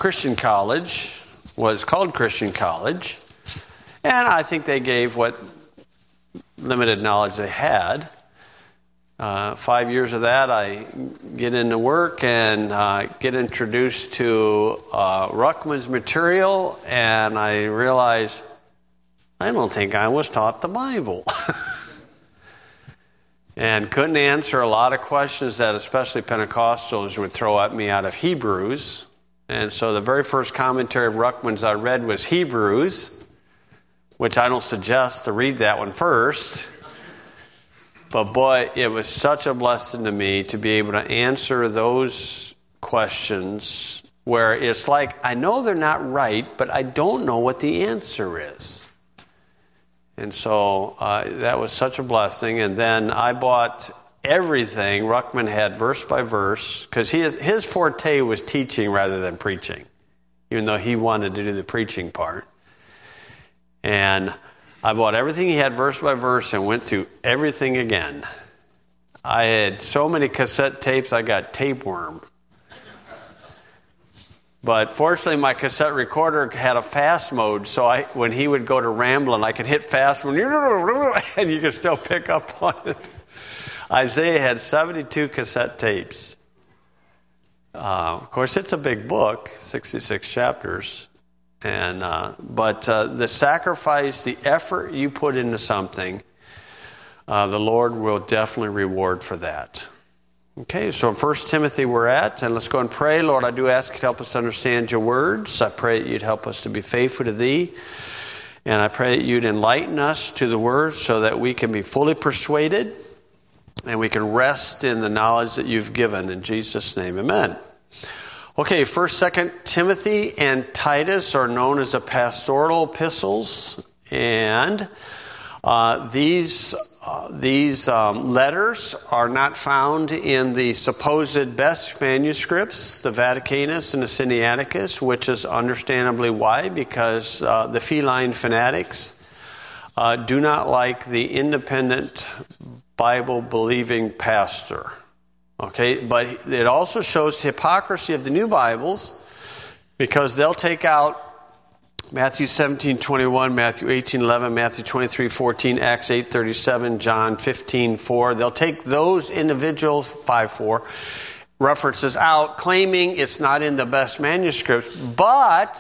Christian college, was called Christian College, and I think they gave what limited knowledge they had. 5 years of that, I get into work and get introduced to Ruckman's material, and I realize I don't think I was taught the Bible. And couldn't answer a lot of questions that especially Pentecostals would throw at me out of Hebrews. And so the very first commentary of Ruckman's I read was Hebrews, which I don't suggest to read that one first. But boy, it was such a blessing to me to be able to answer those questions where it's like, I know they're not right, but I don't know what the answer is. And so that was such a blessing. And then I bought everything Ruckman had verse by verse, because his forte was teaching rather than preaching, even though he wanted to do the preaching part. And I bought everything he had verse by verse and went through everything again. I had so many cassette tapes, I got tapeworm. But fortunately, my cassette recorder had a fast mode, so when he would go to rambling, I could hit fast mode, and you could still pick up on it. Isaiah had 72 cassette tapes. Of course, it's a big book, 66 chapters. But the sacrifice, the effort you put into something, the Lord will definitely reward for that. Okay, so 1 Timothy we're at, and let's go and pray. Lord, I do ask you to help us to understand your words. I pray that you'd help us to be faithful to thee. And I pray that you'd enlighten us to the words so that we can be fully persuaded and we can rest in the knowledge that you've given. In Jesus' name, amen. Okay, 1st, 2nd Timothy and Titus are known as the pastoral epistles. And these letters are not found in the supposed best manuscripts, the Vaticanus and the Sinaiticus, which is understandably why, because the feline fanatics do not like the independent Bible-believing pastor. Okay, but it also shows the hypocrisy of the new Bibles, because they'll take out Matthew 17:21, Matthew 18:11, Matthew 23:14, Acts 8:37, John 15:4. They'll take those individual 5:4 references out, claiming it's not in the best manuscripts. But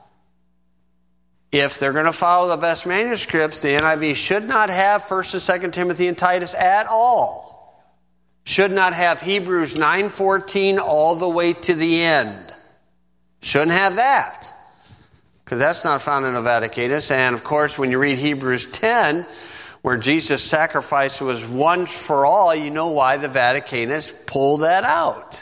if they're going to follow the best manuscripts, the NIV should not have 1st and 2nd Timothy and Titus at all. Should not have Hebrews 9:14 all the way to the end. Shouldn't have that, because that's not found in the Vaticanus. And of course, when you read Hebrews 10, where Jesus' sacrifice was once for all, you know why the Vaticanus pulled that out.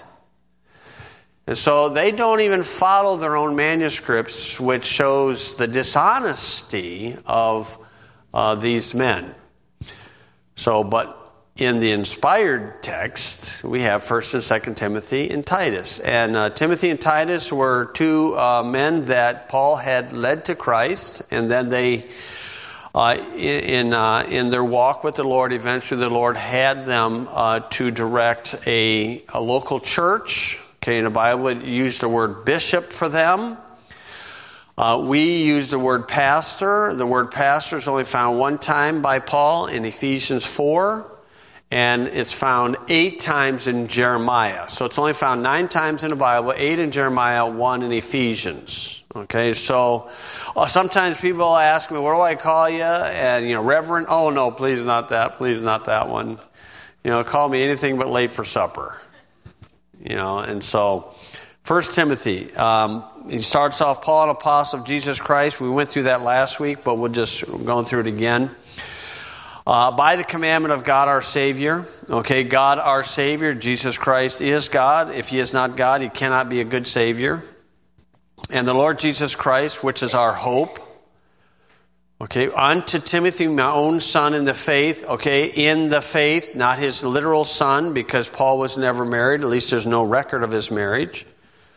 And so they don't even follow their own manuscripts, which shows the dishonesty of these men. So, but in the inspired text, we have 1st and 2nd Timothy and Titus. And Timothy and Titus were two men that Paul had led to Christ. And then they, in their walk with the Lord, eventually the Lord had them to direct a local church. Okay, in the Bible, it used the word bishop for them. We use the word pastor. The word pastor is only found one time by Paul in Ephesians 4. And it's found 8 times in Jeremiah. So it's only found 9 times in the Bible, 8 in Jeremiah, 1 in Ephesians. Okay, so sometimes people ask me, what do I call you? And, Reverend, oh no, please not that one. Call me anything but late for supper. And so 1 Timothy, he starts off, Paul, an apostle of Jesus Christ. We went through that last week, but we're going through it again. By the commandment of God our Savior. Okay, God our Savior, Jesus Christ is God. If he is not God, he cannot be a good Savior. And the Lord Jesus Christ, which is our hope. Okay, unto Timothy, my own son in the faith. Okay, in the faith, not his literal son, because Paul was never married. At least there's no record of his marriage.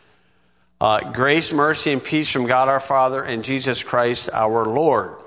Grace, mercy, and peace from God our Father and Jesus Christ our Lord.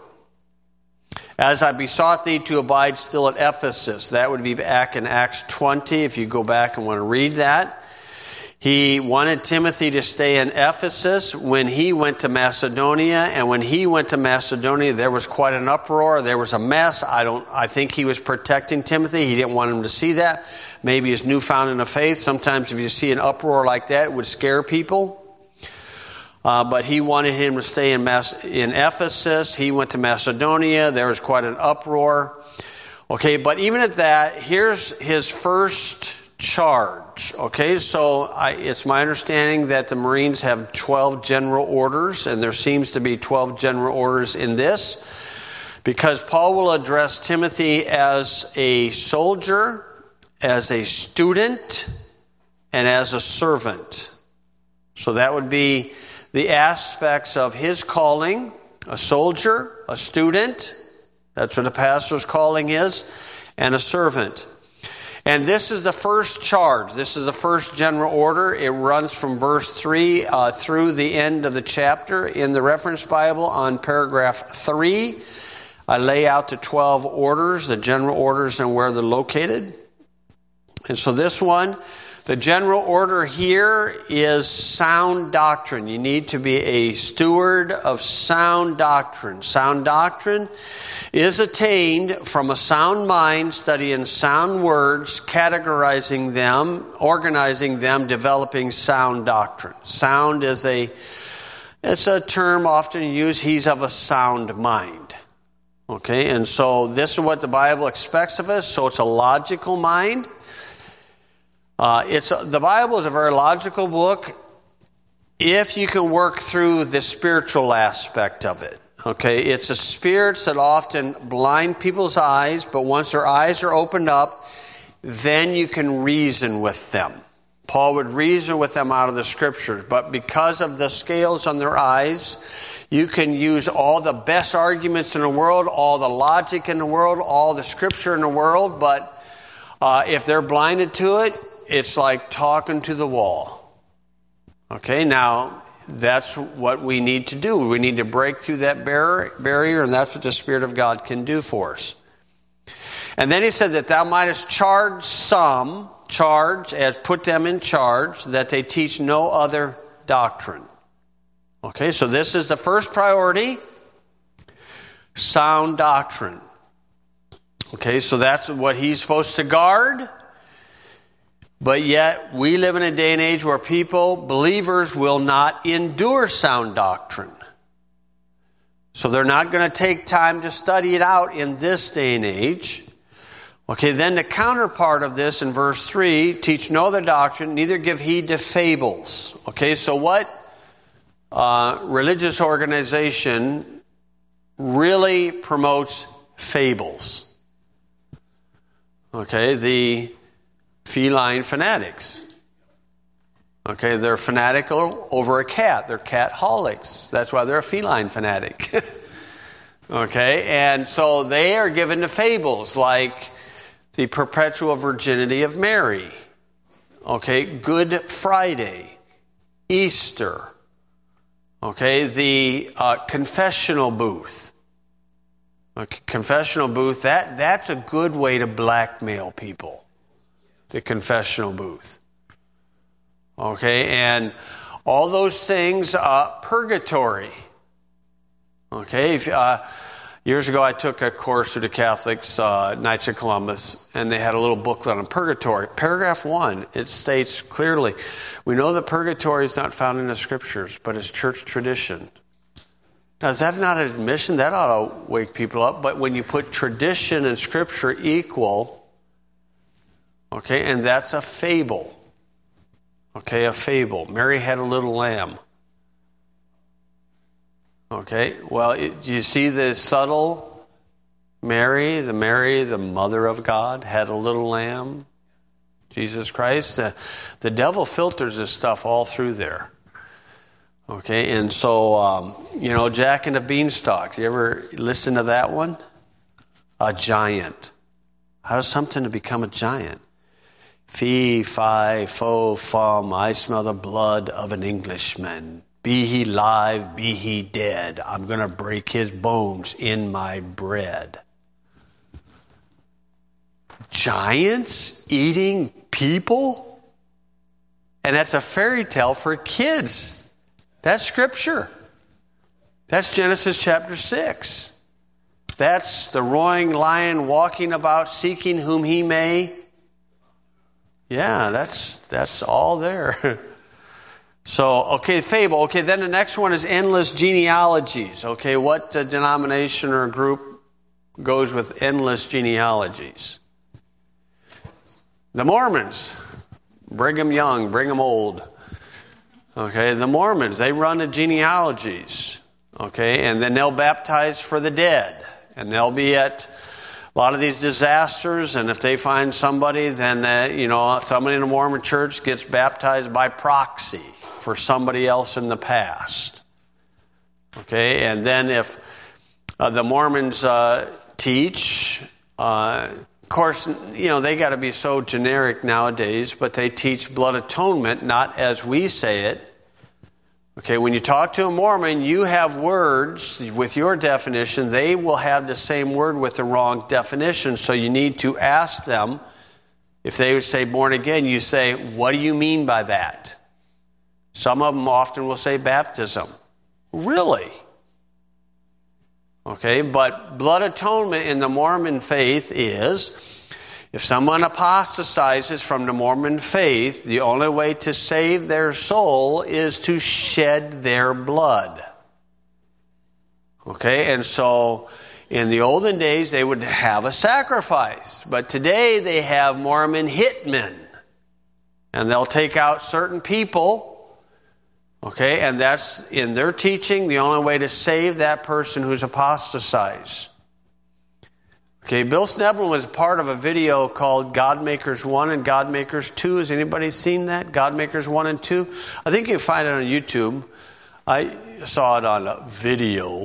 As I besought thee to abide still at Ephesus. That would be back in Acts 20, if you go back and want to read that. He wanted Timothy to stay in Ephesus when he went to Macedonia. And when he went to Macedonia, there was quite an uproar. There was a mess. I think he was protecting Timothy. He didn't want him to see that. Maybe he's newfound in the faith. Sometimes if you see an uproar like that, it would scare people. But he wanted him to stay in Ephesus. He went to Macedonia. There was quite an uproar. Okay, but even at that, here's his first charge. Okay, so it's my understanding that the Marines have 12 general orders, and there seems to be 12 general orders in this, because Paul will address Timothy as a soldier, as a student, and as a servant. So that would be the aspects of his calling: a soldier, a student, that's what a pastor's calling is, and a servant. And this is the first charge. This is the first general order. It runs from verse 3 through the end of the chapter. In the reference Bible on paragraph 3, I lay out the 12 orders, the general orders, and where they're located. And so this one, the general order here is sound doctrine. You need to be a steward of sound doctrine. Sound doctrine is attained from a sound mind, studying sound words, categorizing them, organizing them, developing sound doctrine. Sound is it's a term often used. He's of a sound mind. Okay, and so this is what the Bible expects of us. So it's a logical mind. The Bible is a very logical book if you can work through the spiritual aspect of it. Okay, it's a spirits that often blind people's eyes, but once their eyes are opened up, then you can reason with them. Paul would reason with them out of the Scriptures, but because of the scales on their eyes, you can use all the best arguments in the world, all the logic in the world, all the Scripture in the world, but if they're blinded to it, it's like talking to the wall. Okay, now that's what we need to do. We need to break through that barrier, and that's what the Spirit of God can do for us. And then he said that thou mightest put them in charge, that they teach no other doctrine. Okay, so this is the first priority, sound doctrine. Okay, so that's what he's supposed to guard. But yet, we live in a day and age where believers will not endure sound doctrine. So they're not going to take time to study it out in this day and age. Okay, then the counterpart of this in verse 3, teach no other doctrine, neither give heed to fables. Okay, so what religious organization really promotes fables? Okay, the feline fanatics. Okay, they're fanatical over a cat. They're cat-holics. That's why they're a feline fanatic. Okay, and so they are given to fables like the perpetual virginity of Mary. Okay, Good Friday, Easter. Okay, the confessional booth. Okay, confessional booth, that's a good way to blackmail people. The confessional booth. Okay, and all those things, purgatory. Okay, years ago I took a course through the Catholics, Knights of Columbus, and they had a little booklet on purgatory. Paragraph 1, it states clearly, we know that purgatory is not found in the Scriptures, but it's church tradition. Now, is that not an admission? That ought to wake people up. But when you put tradition and Scripture equal, okay, and that's a fable. Okay, a fable. Mary had a little lamb. Okay, well, do you see the subtle Mary, the mother of God, had a little lamb? Jesus Christ. The devil filters this stuff all through there. Okay, and so, Jack and the Beanstalk. You ever listen to that one? A giant. How does something to become a giant? Fee, fi, fo, fum, I smell the blood of an Englishman. Be he live, be he dead. I'm going to break his bones in my bread. Giants eating people? And that's a fairy tale for kids. That's Scripture. That's Genesis chapter 6. That's the roaring lion walking about seeking whom he may. Yeah, that's all there. So, okay, fable. Okay, then the next one is endless genealogies. Okay, what denomination or group goes with endless genealogies? The Mormons. Brigham Young, Brigham Old. Okay, the Mormons, they run the genealogies. Okay, and then they'll baptize for the dead. And they'll be at a lot of these disasters, and if they find somebody, then, somebody in a Mormon church gets baptized by proxy for somebody else in the past. Okay, and then if the Mormons teach, of course, they got to be so generic nowadays, but they teach blood atonement, not as we say it. Okay, when you talk to a Mormon, you have words with your definition. They will have the same word with the wrong definition, so you need to ask them. If they would say born again, you say, what do you mean by that? Some of them often will say baptism. Really? Okay, but blood atonement in the Mormon faith is, if someone apostatizes from the Mormon faith, the only way to save their soul is to shed their blood. Okay, and so in the olden days they would have a sacrifice, but today they have Mormon hitmen, and they'll take out certain people. Okay, and that's in their teaching the only way to save that person who's apostatized. Okay, Bill Sneblin was part of a video called God Makers 1 and God Makers 2. Has anybody seen that? God Makers 1 and 2? I think you can find it on YouTube. I saw it on a video.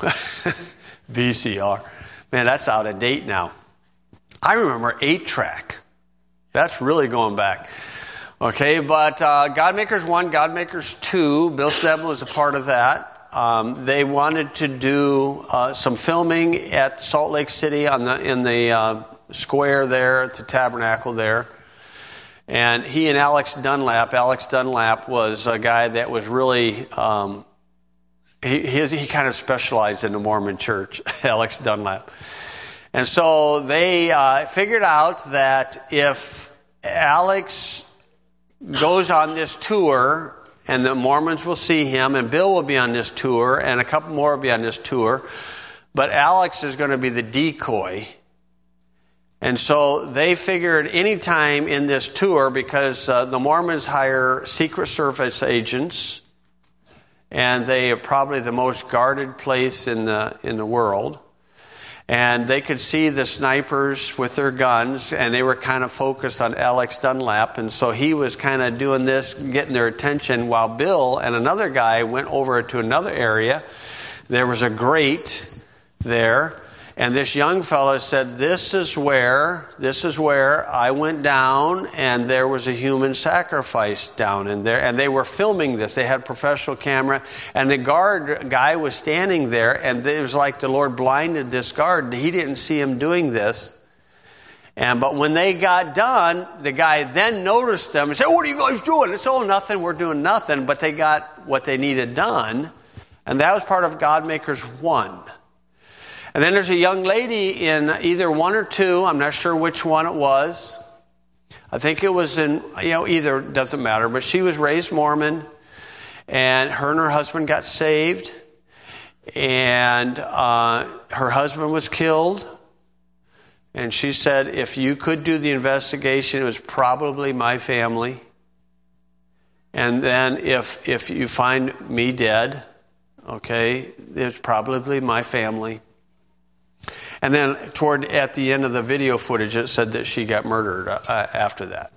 VCR. Man, that's out of date now. I remember 8-track. That's really going back. Okay, but God Makers 1, God Makers 2, Bill Sneblin was a part of that. They wanted to do some filming at Salt Lake City in the square there, at the tabernacle there. And he and Alex Dunlap was a guy that was really, he kind of specialized in the Mormon church, Alex Dunlap. And so they figured out that if Alex goes on this tour, and the Mormons will see him, and Bill will be on this tour, and a couple more will be on this tour, but Alex is going to be the decoy. And so they figured any time in this tour, because the Mormons hire Secret Service agents, and they are probably the most guarded place in the world. And they could see the snipers with their guns, and they were kind of focused on Alex Dunlap. And so he was kind of doing this, getting their attention, while Bill and another guy went over to another area. There was a grate there, and this young fellow said, this is where I went down, and there was a human sacrifice down in there. And they were filming this. They had a professional camera, and the guard guy was standing there, and it was like the Lord blinded this guard. He didn't see him doing this. But when they got done, the guy then noticed them and said, what are you guys doing? It's nothing, we're doing nothing. But they got what they needed done, and that was part of God Makers 1. And then there's a young lady in either 1 or 2, I'm not sure which one it was. I think it was in, either, doesn't matter, but she was raised Mormon, and her husband got saved, and her husband was killed. And she said, if you could do the investigation, it was probably my family. And then if you find me dead, okay, it's probably my family. And then at the end of the video footage, it said that she got murdered after that.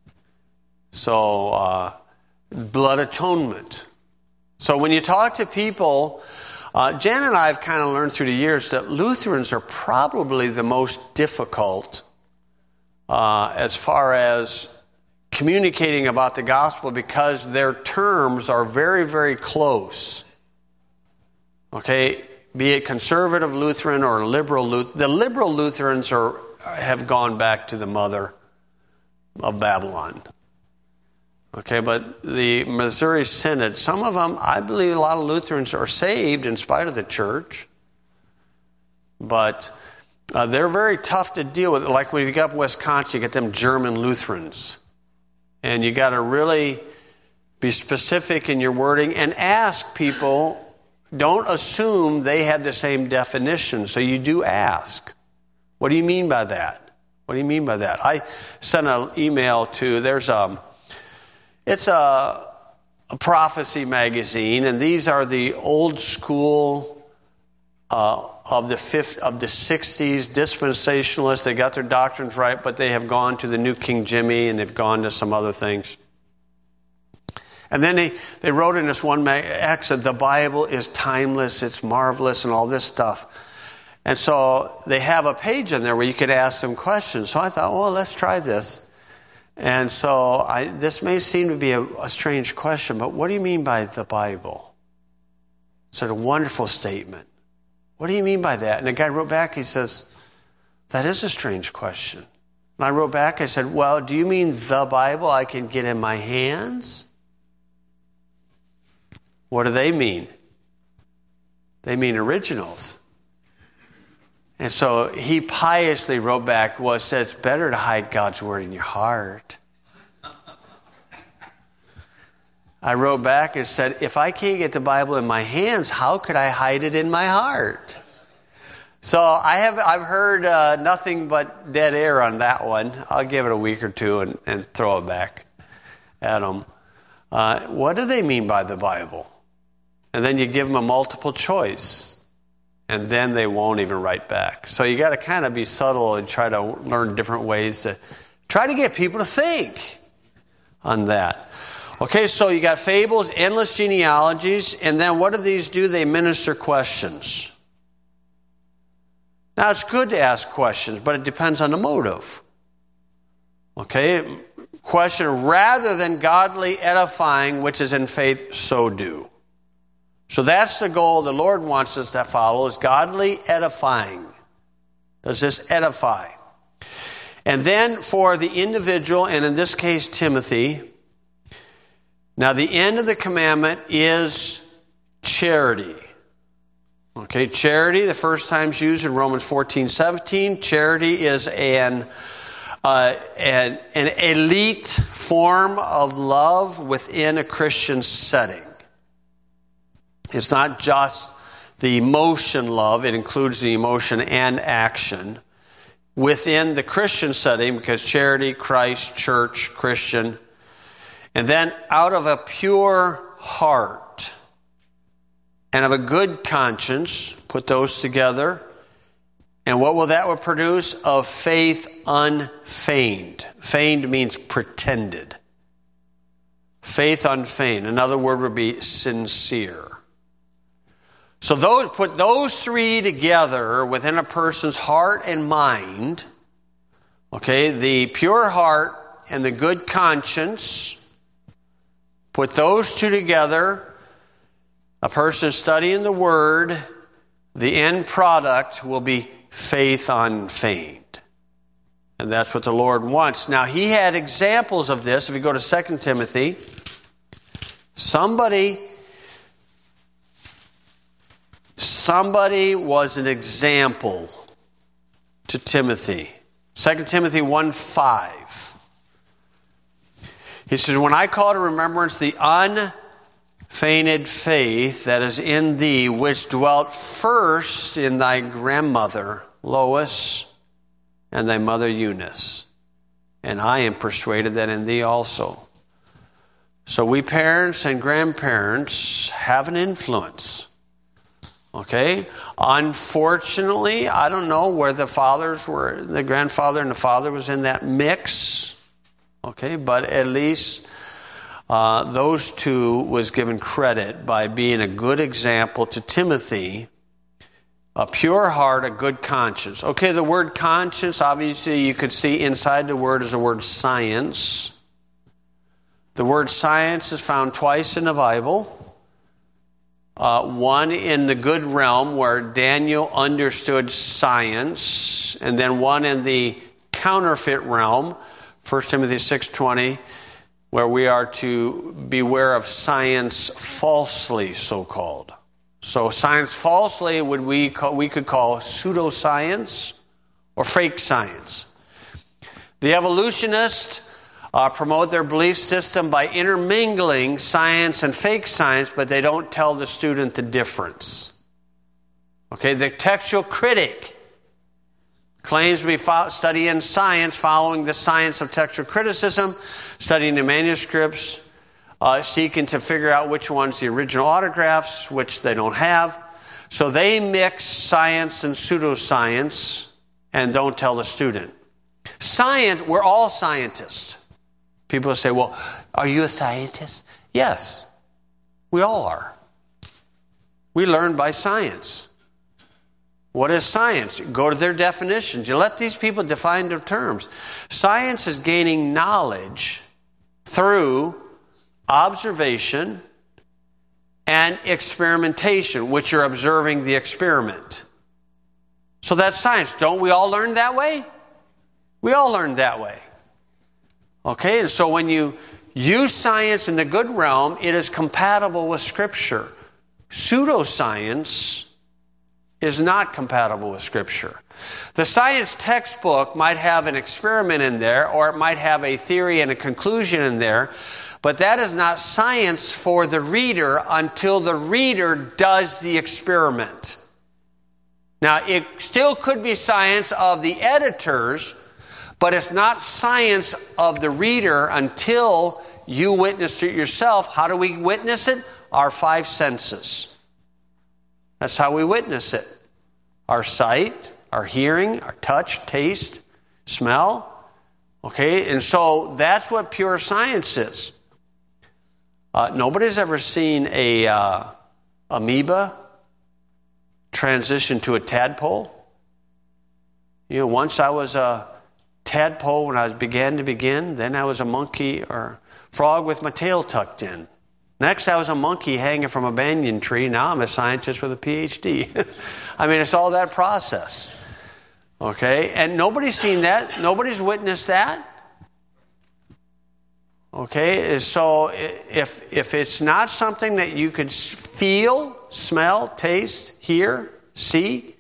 So, blood atonement. So when you talk to people, Jan and I have kind of learned through the years that Lutherans are probably the most difficult as far as communicating about the gospel, because their terms are very, very close. Okay? Be it conservative Lutheran or liberal Lutheran. The liberal Lutherans have gone back to the mother of Babylon. Okay, but the Missouri Synod, some of them, I believe a lot of Lutherans are saved in spite of the church. But they're very tough to deal with. Like when you get up in Wisconsin, you get them German Lutherans. And you got to really be specific in your wording and ask people. Don't assume they have the same definition. So you do ask. What do you mean by that? What do you mean by that? I sent an email to, it's a prophecy magazine, and these are the old school of the 60s dispensationalists. They got their doctrines right, but they have gone to the New King Jimmy, and they've gone to some other things. And then they wrote in this one said the Bible is timeless, it's marvelous, and all this stuff. And so they have a page in there where you could ask them questions. So I thought, well, let's try this. And so this may seem to be a strange question, but what do you mean by the Bible? It's a wonderful statement. What do you mean by that? And the guy wrote back, he says, that is a strange question. And I wrote back, I said, well, do you mean the Bible I can get in my hands? What do they mean? They mean originals. And so he piously wrote back, well, it says it's better to hide God's word in your heart. I wrote back and said, if I can't get the Bible in my hands, how could I hide it in my heart? So I've heard nothing but dead air on that one. I'll give it a week or two and throw it back at them. What do they mean by the Bible? And then you give them a multiple choice, and then they won't even write back. So you got to kind of be subtle and try to learn different ways to try to get people to think on that. Okay, so you got fables, endless genealogies, and then what do these do? They minister questions. Now, it's good to ask questions, but it depends on the motive. Okay, question rather than godly edifying, which is in faith, so do. So that's the goal the Lord wants us to follow, is godly edifying. Does this edify? And then for the individual, and in this case Timothy, now the end of the commandment is charity. Okay, charity, the first time is used in Romans 14:17. Charity is an elite form of love within a Christian setting. It's not just the emotion love. It includes the emotion and action within the Christian setting, because charity, Christ, church, Christian. And then out of a pure heart and of a good conscience, put those together. And what will that produce? Of faith unfeigned. Feigned means pretended. Faith unfeigned. Another word would be sincere. So put those three together within a person's heart and mind. Okay, the pure heart and the good conscience. Put those two together. A person studying the Word. The end product will be faith unfeigned. And that's what the Lord wants. Now, he had examples of this. If you go to 2 Timothy, somebody was an example to Timothy. 2 Timothy 1:5. He says, when I call to remembrance the unfeigned faith that is in thee, which dwelt first in thy grandmother Lois and thy mother Eunice, and I am persuaded that in thee also. So we parents and grandparents have an influence. Okay? Unfortunately, I don't know where the fathers were, the grandfather and the father was in that mix. Okay? But at least those two was given credit by being a good example to Timothy. A pure heart, a good conscience. Okay, the word conscience, obviously you could see inside the word is the word science. The word science is found twice in the Bible. One in the good realm where Daniel understood science, and then one in the counterfeit realm, 1 Timothy 6:20, where we are to beware of science falsely, so-called. So science falsely we could call pseudoscience or fake science. The evolutionists promote their belief system by intermingling science and fake science, but they don't tell the student the difference. Okay, the textual critic claims to be studying science, following the science of textual criticism, studying the manuscripts, seeking to figure out which one's the original autographs, which they don't have. So they mix science and pseudoscience and don't tell the student. Science, we're all scientists. People say, well, are you a scientist? Yes, we all are. We learn by science. What is science? Go to their definitions. You let these people define their terms. Science is gaining knowledge through observation and experimentation, which you're observing the experiment. So that's science. Don't we all learn that way? We all learn that way. Okay, and so when you use science in the good realm, it is compatible with Scripture. Pseudoscience is not compatible with Scripture. The science textbook might have an experiment in there, or it might have a theory and a conclusion in there, but that is not science for the reader until the reader does the experiment. Now, it still could be science of the editors, but it's not science of the reader until you witness it yourself. How do we witness it? Our 5 senses. That's how we witness it. Our sight, our hearing, our touch, taste, smell. Okay, and so that's what pure science is. Nobody's ever seen a amoeba transition to a tadpole. You know, once I was a tadpole when I began, then I was a monkey or frog with my tail tucked in. Next, I was a monkey hanging from a banyan tree. Now I'm a scientist with a PhD. I mean, it's all that process. Okay? And nobody's seen that. Nobody's witnessed that. Okay? So if it's not something that you could feel, smell, taste, hear, see,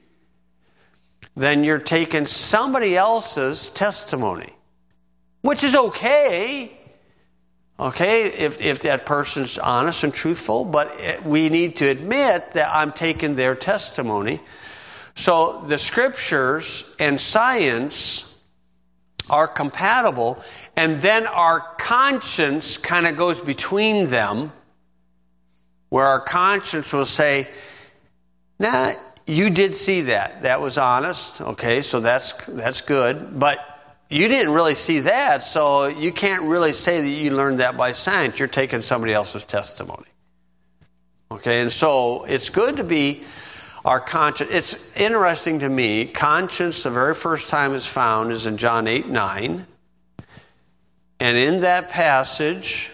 then you're taking somebody else's testimony, which is okay. Okay, if that person's honest and truthful, but we need to admit that I'm taking their testimony. So the Scriptures and science are compatible, and then our conscience kind of goes between them, where our conscience will say, nah, you did see that. That was honest. Okay, so that's good, but you didn't really see that, so you can't really say that you learned that by science. You're taking somebody else's testimony. Okay, and so it's good to be our conscience. It's interesting to me, conscience, the very first time it's found is in John 8:9. And in that passage,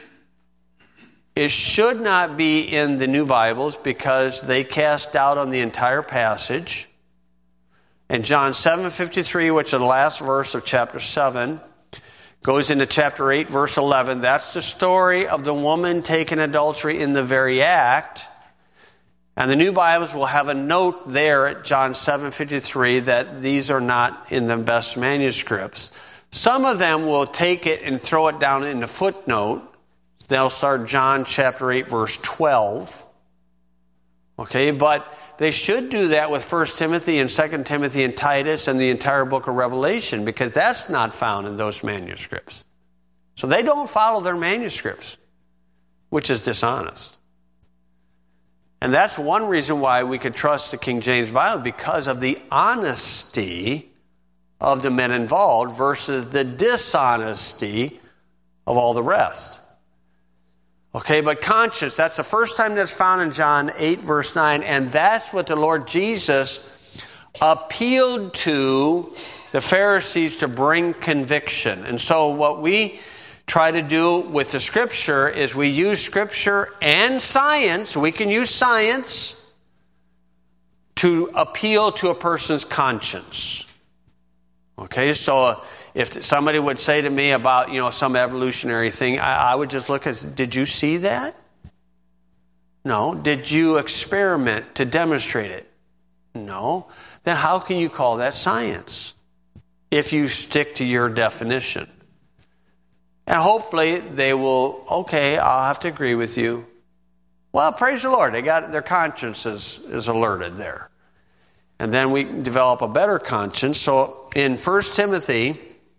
it should not be in the New Bibles because they cast doubt on the entire passage. And John 7:53, which is the last verse of chapter 7, goes into chapter 8, verse 11. That's the story of the woman taken adultery in the very act. And the New Bibles will have a note there at John 7:53 that these are not in the best manuscripts. Some of them will take it and throw it down in the footnote. They'll start John chapter 8, verse 12. Okay, but they should do that with 1 Timothy and 2 Timothy and Titus and the entire book of Revelation, because that's not found in those manuscripts. So they don't follow their manuscripts, which is dishonest. And that's one reason why we could trust the King James Bible, because of the honesty of the men involved versus the dishonesty of all the rest. Okay, but conscience, that's the first time that's found in John 8, verse 9, and that's what the Lord Jesus appealed to the Pharisees to bring conviction. And so what we try to do with the Scripture is we use Scripture and science. We can use science to appeal to a person's conscience. Okay, so if somebody would say to me about, some evolutionary thing, I would just look at, did you see that? No. Did you experiment to demonstrate it? No. Then how can you call that science if you stick to your definition? And hopefully they will, okay, I'll have to agree with you. Well, praise the Lord. They got their conscience is alerted there. And then we develop a better conscience. So in 1 Timothy,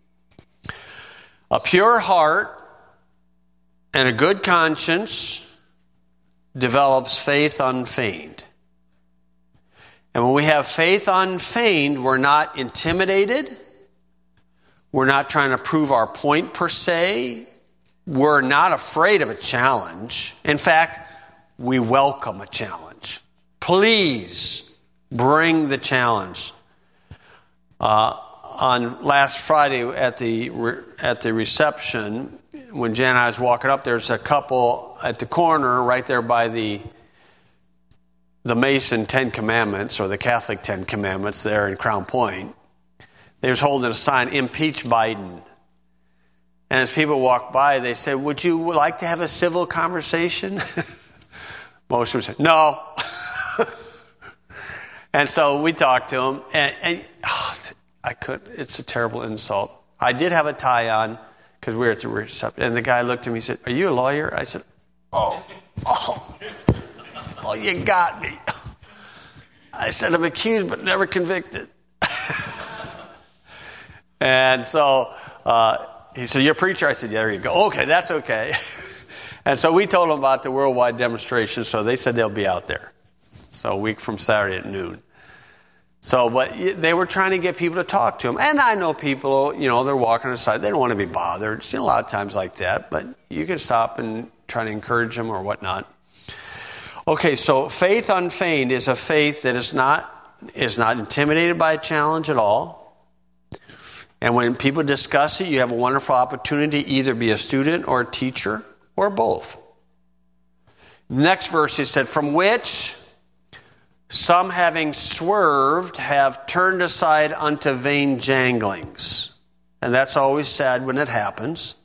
a pure heart and a good conscience develops faith unfeigned. And when we have faith unfeigned, we're not intimidated. We're not trying to prove our point per se. We're not afraid of a challenge. In fact, we welcome a challenge. Please bring the challenge. On last Friday at the reception, when Jan and I was walking up, there's a couple at the corner right there by the Mason Ten Commandments, or the Catholic Ten Commandments there in Crown Point. They was holding a sign, impeach Biden. And as people walked by, they said, would you like to have a civil conversation? Most of them said, no. And so we talked to them, and I couldn't. It's a terrible insult. I did have a tie on because we were at the reception, and the guy looked at me and said, are you a lawyer? I said, oh, you got me. I said, I'm accused but never convicted. And so he said, you're a preacher? I said, yeah, there you go. Okay, that's okay. And so we told them about the worldwide demonstration, so they said they'll be out there. So a week from Saturday at noon. So, but they were trying to get people to talk to them. And I know people, they're walking aside. They don't want to be bothered. A lot of times like that. But you can stop and try to encourage them or whatnot. Okay, so faith unfeigned is a faith that is not intimidated by a challenge at all. And when people discuss it, you have a wonderful opportunity to either be a student or a teacher or both. The next verse, he said, from which some having swerved have turned aside unto vain janglings. And that's always sad when it happens.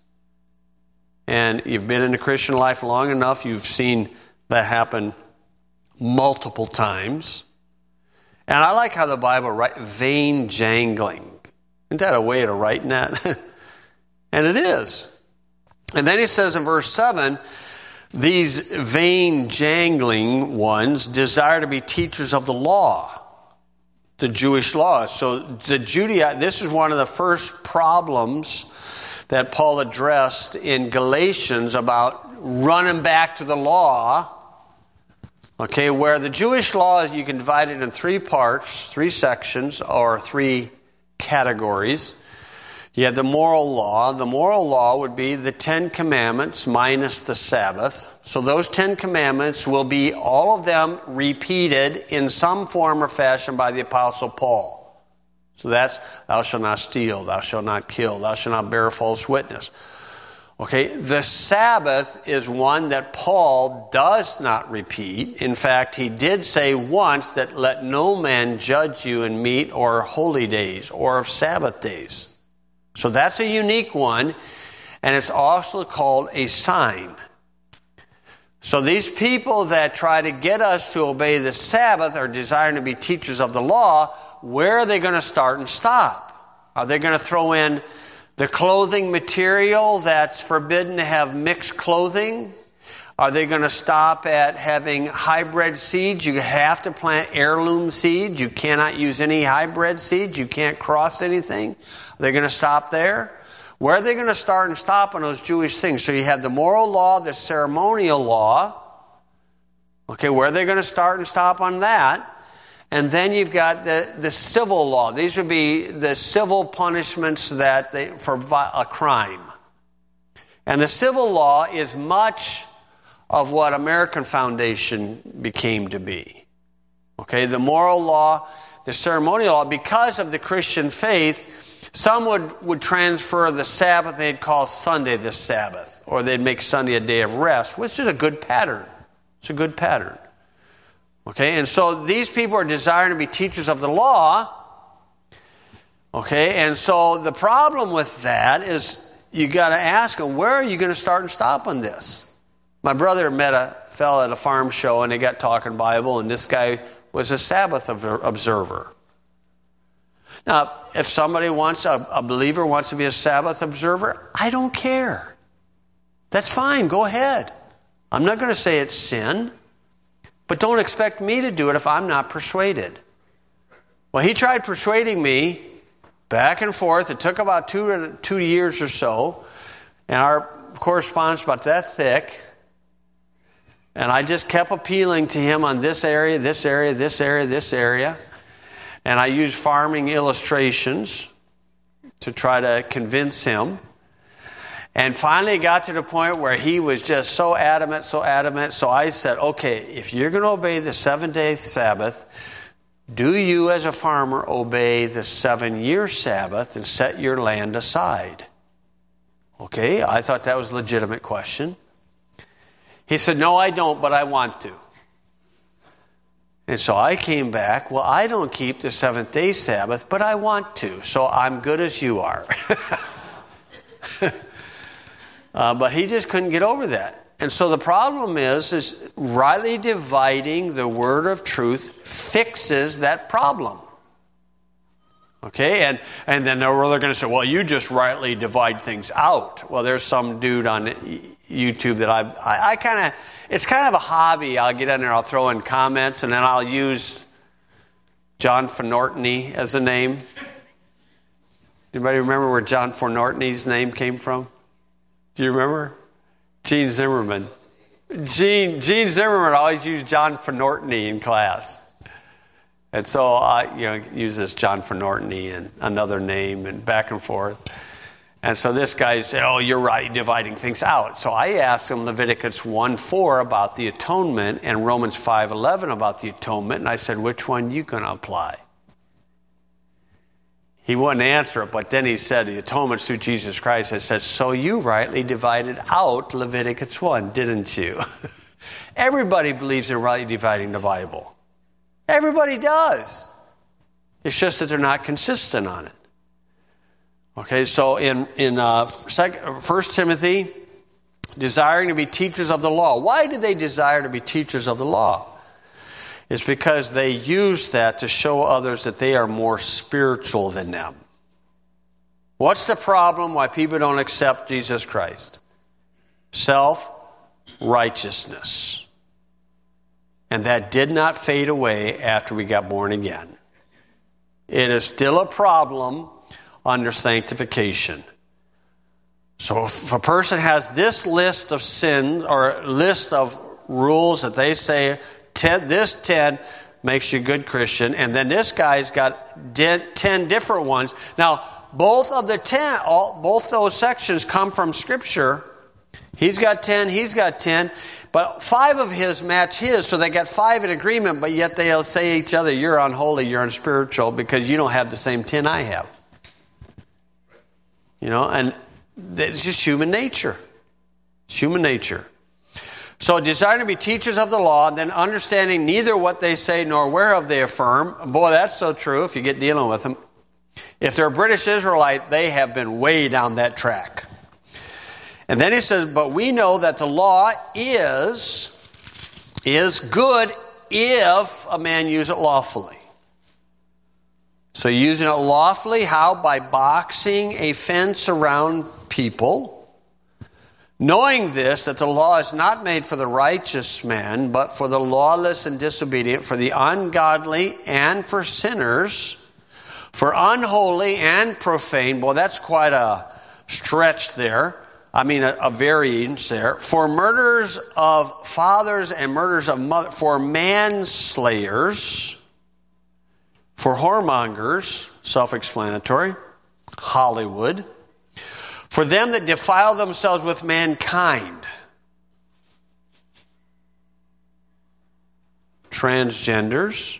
And you've been in the Christian life long enough, you've seen that happen multiple times. And I like how the Bible writes vain jangling. Isn't that a way of writing that? And it is. And then he says in verse 7, these vain jangling ones desire to be teachers of the law, the Jewish law. So this is one of the first problems that Paul addressed in Galatians about running back to the law. Okay, where the Jewish law is, you can divide it in 3 parts, 3 sections, or 3 categories. You have the moral law. The moral law would be the 10 commandments minus the Sabbath. So those 10 commandments will be, all of them, repeated in some form or fashion by the Apostle Paul. So that's, thou shalt not steal, thou shalt not kill, thou shalt not bear false witness. Okay, the Sabbath is one that Paul does not repeat. In fact, he did say once that let no man judge you in meat or holy days or of Sabbath days. So that's a unique one, and it's also called a sign. So these people that try to get us to obey the Sabbath are desiring to be teachers of the law. Where are they going to start and stop? Are they going to throw in the clothing material that's forbidden to have mixed clothing? Are they going to stop at having hybrid seeds? You have to plant heirloom seeds. You cannot use any hybrid seeds. You can't cross anything. Are they going to stop there? Where are they going to start and stop on those Jewish things? So you have the moral law, the ceremonial law. Okay, where are they going to start and stop on that? And then you've got the civil law. These would be the civil punishments for a crime. And the civil law is much of what American Foundation became to be. Okay, the moral law, the ceremonial law, because of the Christian faith, some would transfer the Sabbath, they'd call Sunday the Sabbath, or they'd make Sunday a day of rest, which is a good pattern. It's a good pattern. Okay, and so these people are desiring to be teachers of the law. Okay, and so the problem with that is you got to ask them, where are you going to start and stop on this? My brother met a fellow at a farm show, and they got talking Bible, and this guy was a Sabbath observer. Now, if somebody wants, a believer wants to be a Sabbath observer, I don't care. That's fine, go ahead. I'm not going to say it's sin, but don't expect me to do it if I'm not persuaded. Well, he tried persuading me back and forth. It took about two years or so, and our correspondence about that thick. And I just kept appealing to him on this area, this area, this area, this area. And I used farming illustrations to try to convince him. And finally it got to the point where he was just so adamant. So I said, okay, if you're going to obey the 7-day Sabbath, do you as a farmer obey the 7-year Sabbath and set your land aside? Okay, I thought that was a legitimate question. He said, no, I don't, but I want to. And so I came back, well, I don't keep the 7th-day Sabbath, but I want to, so I'm good as you are. But he just couldn't get over that. And so the problem is rightly dividing the word of truth fixes that problem. Okay, and then they're going to say, well, you just rightly divide things out. Well, there's some dude on YouTube that I kind of, it's kind of a hobby. I'll get in there, I'll throw in comments, and then I'll use John Fornortney as a name. Anybody remember where John Fornortney's name came from? Do you remember? Gene Zimmerman. Gene Zimmerman always used John Fornortney in class. And so I use this John Fornortney and another name and back and forth. And so this guy said, oh, you're right, dividing things out. So I asked him Leviticus 1:4 about the atonement and Romans 5:11 about the atonement. And I said, which one you going to apply? He wouldn't answer it, but then he said, the atonement's through Jesus Christ. I said, so you rightly divided out Leviticus 1, didn't you? Everybody believes in rightly dividing the Bible. Everybody does. It's just that they're not consistent on it. Okay, so in 1 Timothy, desiring to be teachers of the law. Why do they desire to be teachers of the law? It's because they use that to show others that they are more spiritual than them. What's the problem why people don't accept Jesus Christ? Self-righteousness. And that did not fade away after we got born again. It is still a problem under sanctification. So if a person has this list of sins or list of rules that they say, this 10 makes you a good Christian, and then this guy's got 10 different ones. Now, both of the 10, both those sections come from Scripture. He's got 10, he's got 10, but 5 of his match his, so they got 5 in agreement, but yet they'll say to each other, you're unholy, you're unspiritual, because you don't have the same 10 I have. And it's just human nature. It's human nature. So desiring to be teachers of the law, and then understanding neither what they say nor whereof they affirm. Boy, that's so true if you get dealing with them. If they're a British Israelite, they have been way down that track. And then he says, but we know that the law is good if a man use it lawfully. So using it lawfully, how? By boxing a fence around people. Knowing this, that the law is not made for the righteous man, but for the lawless and disobedient, for the ungodly and for sinners, for unholy and profane. Well, that's quite a stretch there. A variance there. For murderers of fathers and murderers of mothers, for manslayers, for whoremongers, self-explanatory, Hollywood, for them that defile themselves with mankind, transgenders,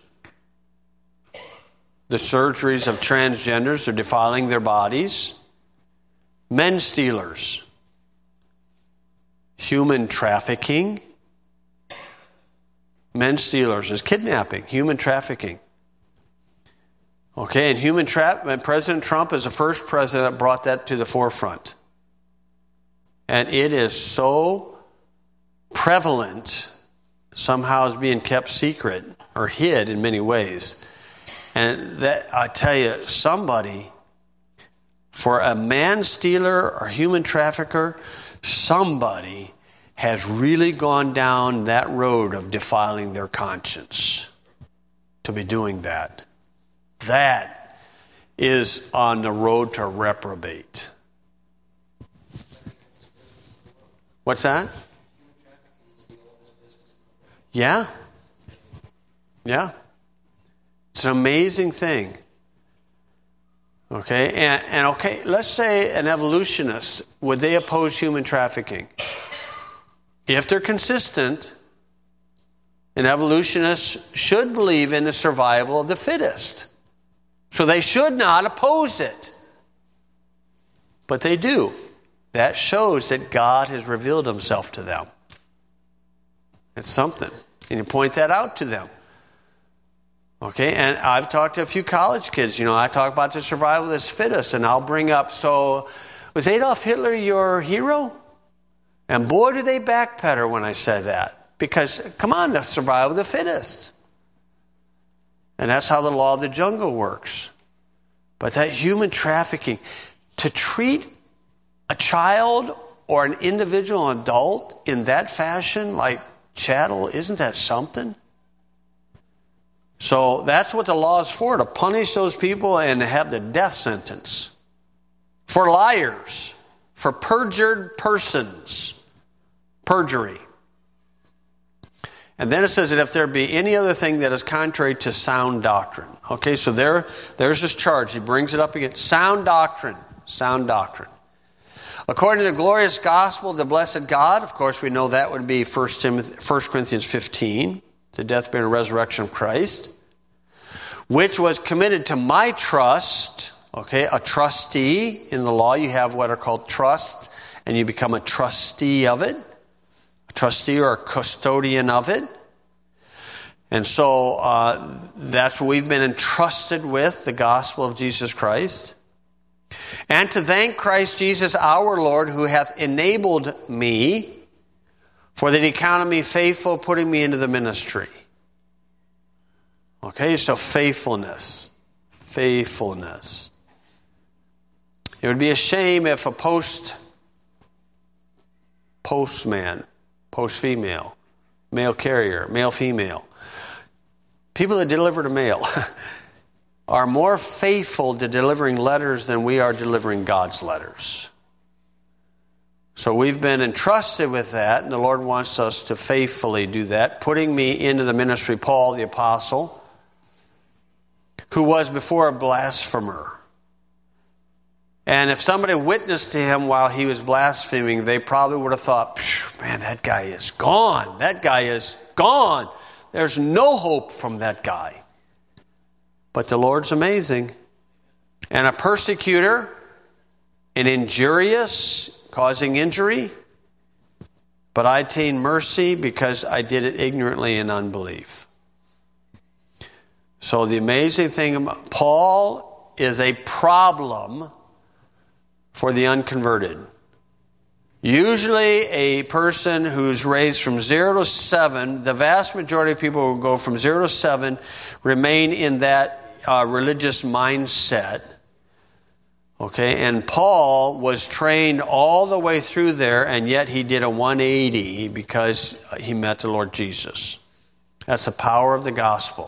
the surgeries of transgenders, they're defiling their bodies, men stealers, human trafficking, men stealers is kidnapping, human trafficking. Okay, and President Trump is the first president that brought that to the forefront. And it is so prevalent, somehow is being kept secret or hid in many ways. And that, I tell you, somebody, for a man stealer or human trafficker, somebody has really gone down that road of defiling their conscience to be doing that. That is on the road to reprobate. What's that? Yeah. Yeah. It's an amazing thing. Okay, and okay, let's say an evolutionist, would they oppose human trafficking? If they're consistent, an evolutionist should believe in the survival of the fittest. So they should not oppose it. But they do. That shows that God has revealed himself to them. It's something. And you point that out to them. Okay, and I've talked to a few college kids. I talk about the survival of the fittest, and I'll bring up, so was Adolf Hitler your hero? And boy, do they backpedal when I say that. Because, come on, the survival of the fittest. And that's how the law of the jungle works. But that human trafficking, to treat a child or an individual adult in that fashion, like chattel, isn't that something? So that's what the law is for, to punish those people and to have the death sentence. For liars, for perjured persons, perjury. And then it says that if there be any other thing that is contrary to sound doctrine. Okay, so there's this charge. He brings it up again. Sound doctrine. Sound doctrine. According to the glorious gospel of the blessed God, of course we know that would be 1 Corinthians 15, the death, burial, and resurrection of Christ, which was committed to my trust. Okay, a trustee. In the law you have what are called trusts, and you become a trustee of it. Trustee or a custodian of it. And so that's what we've been entrusted with, the gospel of Jesus Christ. And to thank Christ Jesus our Lord, who hath enabled me, for that he counted me faithful, putting me into the ministry. Okay, so faithfulness. Faithfulness. It would be a shame if a postman, post-female, mail carrier, male-female, people that deliver the mail are more faithful to delivering letters than we are delivering God's letters. So we've been entrusted with that, and the Lord wants us to faithfully do that, putting me into the ministry. Paul, the apostle, who was before a blasphemer. And if somebody witnessed to him while he was blaspheming, they probably would have thought, man, that guy is gone. That guy is gone. There's no hope from that guy. But the Lord's amazing. And a persecutor, an injurious, causing injury, but I attained mercy because I did it ignorantly in unbelief. So the amazing thing about Paul is a problem for the unconverted. Usually a person who's raised from 0 to 7, the vast majority of people who go from 0 to 7 remain in that religious mindset. Okay, and Paul was trained all the way through there, and yet he did a 180 because he met the Lord Jesus. That's the power of the gospel.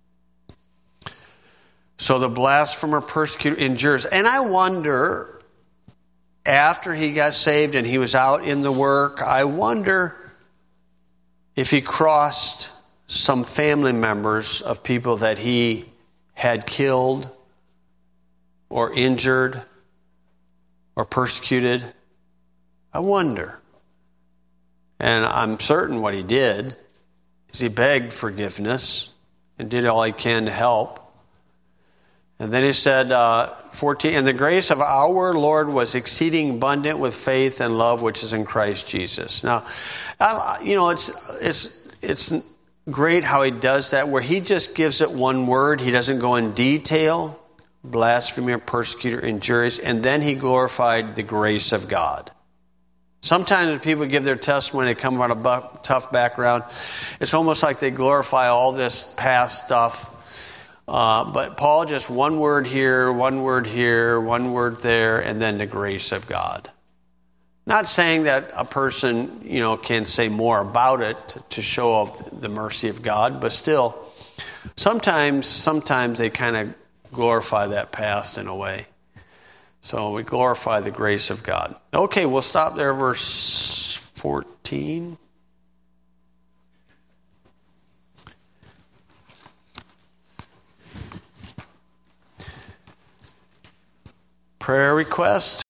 So the blasphemer, persecutor, endures. And I wonder, after he got saved and he was out in the work, I wonder if he crossed some family members of people that he had killed or injured or persecuted. I wonder. And I'm certain what he did is he begged forgiveness and did all he can to help. And then he said, 14, and the grace of our Lord was exceeding abundant with faith and love which is in Christ Jesus. Now, it's great how he does that, where he just gives it one word. He doesn't go in detail. Blasphemer, persecutor, injurious. And then he glorified the grace of God. Sometimes when people give their testimony, they come from a tough background, it's almost like they glorify all this past stuff. But Paul, just one word here, one word here, one word there, and then the grace of God. Not saying that a person, can say more about it to show off the mercy of God, but still, sometimes they kind of glorify that past in a way. So we glorify the grace of God. Okay, we'll stop there, verse 14. Prayer request.